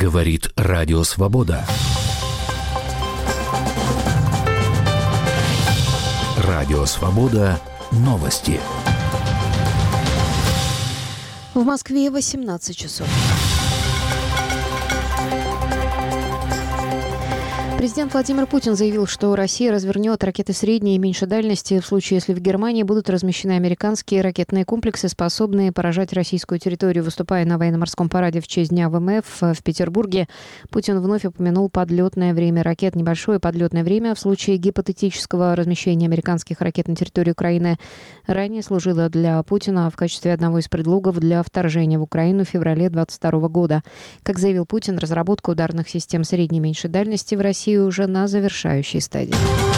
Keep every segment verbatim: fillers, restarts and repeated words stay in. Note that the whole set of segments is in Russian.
Говорит Радио Свобода. Радио Свобода. Новости. В Москве восемнадцать часов. Президент Владимир Путин заявил, что Россия развернет ракеты средней и меньшей дальности в случае, если в Германии будут размещены американские ракетные комплексы, способные поражать российскую территорию. Выступая на военно-морском параде в честь Дня ВМФ в Петербурге, Путин вновь упомянул подлетное время ракет. Небольшое подлетное время в случае гипотетического размещения американских ракет на территории Украины ранее служило для Путина в качестве одного из предлогов для вторжения в Украину в феврале две тысячи двадцать второго года. Как заявил Путин, разработка ударных систем средней и меньшей дальности в России уже на завершающей стадии.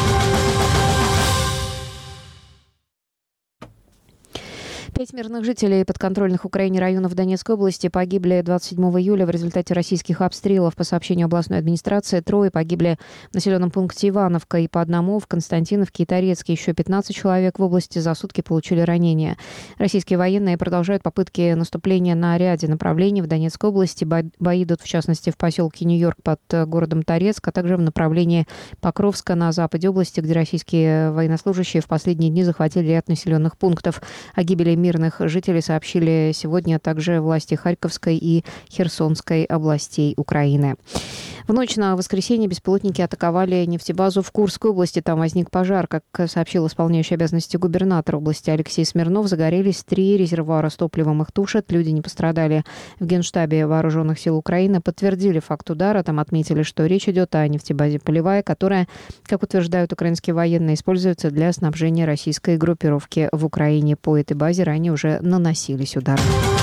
Пять мирных жителей подконтрольных Украине районов Донецкой области погибли двадцать седьмого июля в результате российских обстрелов. По сообщению областной администрации, трое погибли в населенном пункте Ивановка и по одному в Константиновке и Торецке. Еще пятнадцать человек в области за сутки получили ранения. Российские военные продолжают попытки наступления на ряде направлений в Донецкой области. Бои идут, в частности, в поселке Нью-Йорк под городом Торецк, а также в направлении Покровска на западе области, где российские военнослужащие в последние дни захватили ряд населенных пунктов. О гибели мирных жителей сообщили сегодня также власти Харьковской и Херсонской областей Украины. В ночь на воскресенье беспилотники атаковали нефтебазу в Курской области. Там возник пожар. Как сообщил исполняющий обязанности губернатора области Алексей Смирнов, загорелись три резервуара с топливом. Их тушат. Люди не пострадали. В Генштабе Вооруженных сил Украины подтвердили факт удара. Там отметили, что речь идет о нефтебазе «Полевая», которая, как утверждают украинские военные, используется для снабжения российской группировки в Украине. По этой базе ранее уже наносились удары.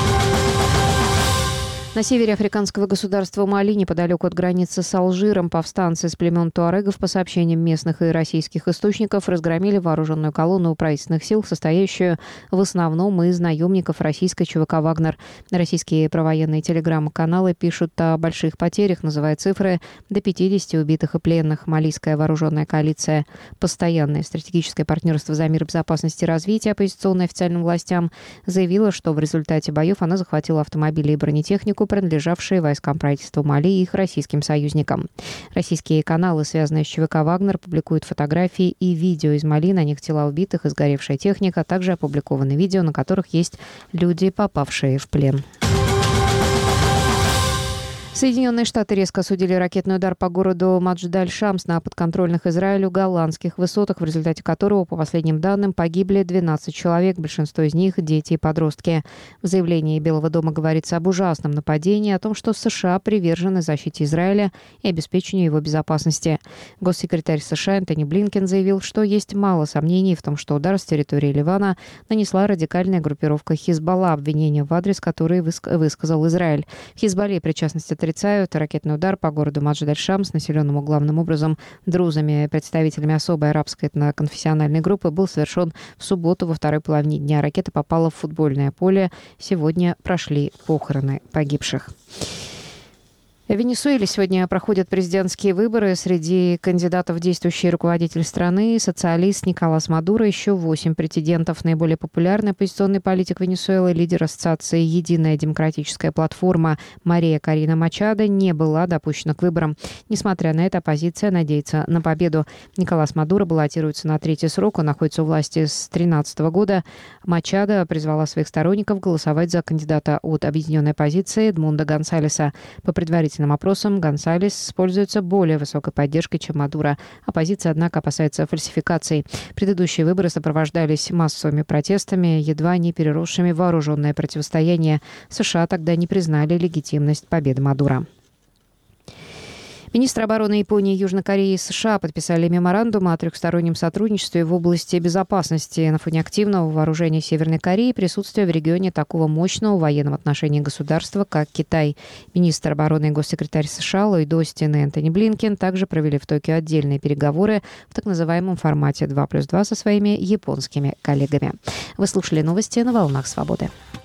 На севере африканского государства Мали, неподалеку от границы с Алжиром, повстанцы с племен туарегов, по сообщениям местных и российских источников, разгромили вооруженную колонну правительственных сил, состоящую в основном из наемников российской ЧВК «Вагнер». Российские провоенные телеграм-каналы пишут о больших потерях, называя цифры до пятидесяти убитых и пленных. Малийская вооруженная коалиция «Постоянное стратегическое партнерство за мир, безопасность и развитие», оппозиционной официальным властям, заявила, что в результате боев она захватила автомобили и бронетехнику, принадлежавшие войскам правительства Мали и их российским союзникам. Российские каналы, связанные с ЧВК «Вагнер», публикуют фотографии и видео из Мали, на них тела убитых и сгоревшая техника, а также опубликованы видео, на которых есть люди, попавшие в плен. Соединенные Штаты резко осудили ракетный удар по городу Мадждаль-Шамс на подконтрольных Израилю голландских высотах, в результате которого, по последним данным, погибли двенадцать человек, большинство из них – дети и подростки. В заявлении Белого дома говорится об ужасном нападении, о том, что США привержены защите Израиля и обеспечению его безопасности. Госсекретарь США Энтони Блинкен заявил, что есть мало сомнений в том, что удар с территории Ливана нанесла радикальная группировка Хизбалла, обвинение в адрес которой высказал Израиль. В Хизбалле причастность отрицают. Ракетный удар по городу Мадждаль-Шамс, населенному главным образом друзами, представителями особой арабской этноконфессиональной группы, был совершен в субботу во второй половине дня. Ракета попала в футбольное поле. Сегодня прошли похороны погибших. В Венесуэле сегодня проходят президентские выборы. Среди кандидатов действующий руководитель страны, социалист Николас Мадуро. Еще восемь претендентов. Наиболее популярный оппозиционный политик Венесуэлы, лидер ассоциации «Единая демократическая платформа» Мария Корина Мачадо не была допущена к выборам. Несмотря на это, оппозиция надеется на победу. Николас Мадуро баллотируется на третий срок. Он находится у власти с две тысячи тринадцатого года. Мачадо призвала своих сторонников голосовать за кандидата от объединенной оппозиции Эдмунда Гонсалеса. По предварительным опросам Гонсалес пользуется более высокой поддержкой, чем Мадуро. Оппозиция, однако, опасается фальсификаций. Предыдущие выборы сопровождались массовыми протестами, едва не переросшими в вооруженное противостояние. США тогда не признали легитимность победы Мадуро. Министры обороны Японии, Южной Кореи и США подписали меморандум о трехстороннем сотрудничестве в области безопасности. На фоне активного вооружения Северной Кореи и присутствия в регионе такого мощного в военном отношении государства, как Китай. Министр обороны и госсекретарь США Ллойд Остин и Энтони Блинкен также провели в Токио отдельные переговоры в так называемом формате два плюс два со своими японскими коллегами. Вы слушали новости на «Волнах Свободы».